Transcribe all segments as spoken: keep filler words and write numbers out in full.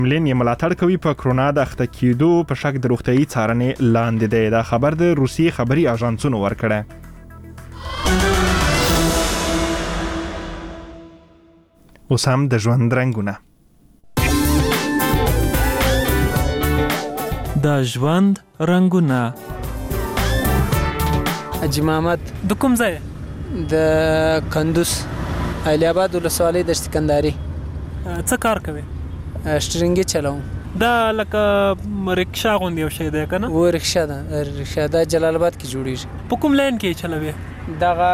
کرملین یې ملاتړ کوي په کرونا د اخته کېدو په شک د روغتیايي څارنې لاندې دی. دا خبر د روسیې خبري اژانسونو ورکړی. اوس هم د ژوند رنګونه. د ژوند رنګونه. حاجي محمد د کوم ځای؟ د کندوز علي آباد ولسوالۍ د سکندري. څه کار کوي؟ شټرنګي چلاوم. دا لکه رکشا غوندې یو شی دی که نه؟ و رکشا ده، رکشا دا جلال آباد کې جوړیږي. په کوم لاین کې چلوي؟ دغه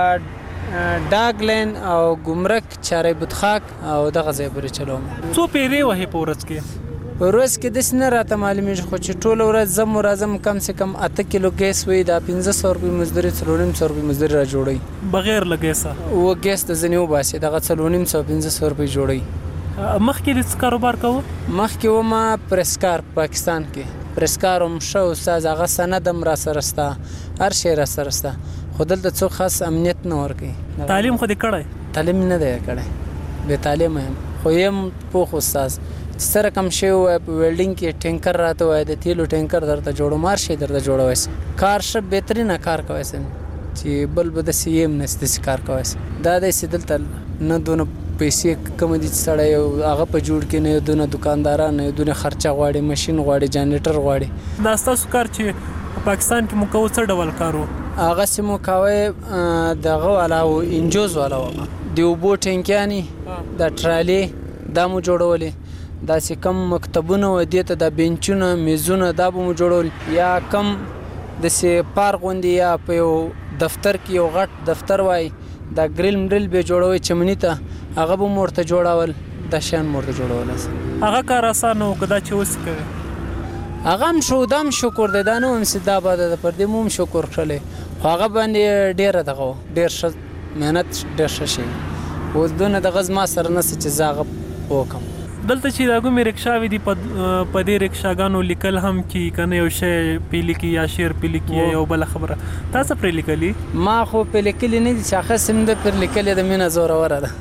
ډاګ لین او ګمرک چارې بتخاک او دغه ځای پورې چلوم. څو پیرې وهې په ورځ کې؟ په ورځ کې داسې نه راته معلومېږي، خو چې ټوله ورځ زم و راځم کم سے کم اته کیلو ګیس وي، دا پنځه سوه روپۍ مزدوري څلور نیم سوه روپۍ مزدوري را جوړوي بغیر له ګیسه. و ګیس ته ځینې وباسي دغه څلور نیم سوه پنځه سوه روپۍ جوړوي. مخکې د څه کاروبار کوو؟ مخکې ومه پرسکار پاکستان کې پرسکار هم ښه استاد، هغه سند هم را سره شته، هر شی را سره شته، خو دلته څوک خاص امنیت نه ورکوي. تعلیم خو دې کړی؟ تعلیم نه دی کړی، بې تعلیمه یم، خو یم پوخ استاد. څه رقم شی ووایه په ویلډینګ کې ټینکر راته ووایه د تیلو ټینکر درته جوړوم، هر شی درته جوړوی سم. کار ښه بهترینه کار کوی سم چې بل به داسې یم نه چې داسې کار کوی سم. دا داسې دلته نه دونه پیسې کمې دي چې سړی هغه په جوړ کې نه یو دونه دکانداران نه یو دونه خرچه غواړي، ماشین غواړي، جانریټر غواړي. دا ستاسو کار چې په پاکستان کې مو کوو څه ډول کار و؟ هغسې مو کوی دغه والا و، انجوز والا و، د اوبو ټینکیانې، دا ټرالې دا مو جوړولې، داسې کم مکتبونه و دې ته دا بینچونه میزونه دا به مو جوړول، یا کم داسې پارک غوندې یا په یو دفتر کې یو غټ دفتر وای دا ګریل مریل به جوړوي چمني ته، هغه به مو ورته جوړول، دا شیان مو ورته جوړول. هغه کار اسانه و که دا چې اوس کوي؟ هغه هم شو، دا هم شکر دی، دا نه وایم چې دا بده ده، پر دې مو هم شکر کړلی، خو هغه باندې ډېره دغه و، ډېر ښه محنت، ډېر ښه شی. اوس دونه دغه زما سره نشته چې زه هغه وکړم. دلته چې دا کومې رکشاوې دي په دې رکشاګانو لیکل هم کي که نه یو شی پې لیکي یا شعر پې لیکي یا یو بله خبره، تا څه پرې لیکلي؟ ما خو پې لیکلي نه دي چې اخس هم ده پرې لیکلې ده، مینه زوروره ده.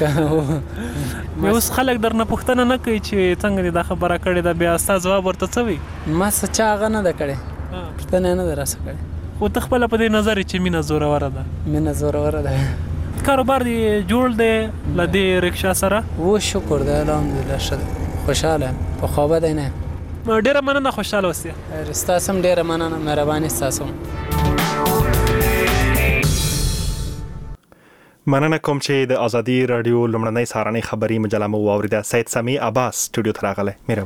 اوس خلک درنه پوښتنه نه کوي چې څنګه دې دا خبره کړې ده، بیا ستا ځواب ورته څه وي؟ ما څه چا هغه نه ده کړې، پوښتنه یې نه ده راسه کړې، خو ته خپله په دې نظر چې مینه زوروره ده؟ مینه زوروره ده. کاروبار دی جوړ دی له دې رکشا سره؟ و شکر دی الحمدلله ښه دی، خوشحاله یم، په خوابه دی نه یم. ډېره مننه، خوشحاله اوسې. ستاسو هم ډېره مننه، مهرباني ستاسو هم. مننه کوم چې د ازادي راډیو لومړنۍ سهارنۍ خبري مجله مو واوریده. سید سمیع عباس سټوډیو ته راغلی.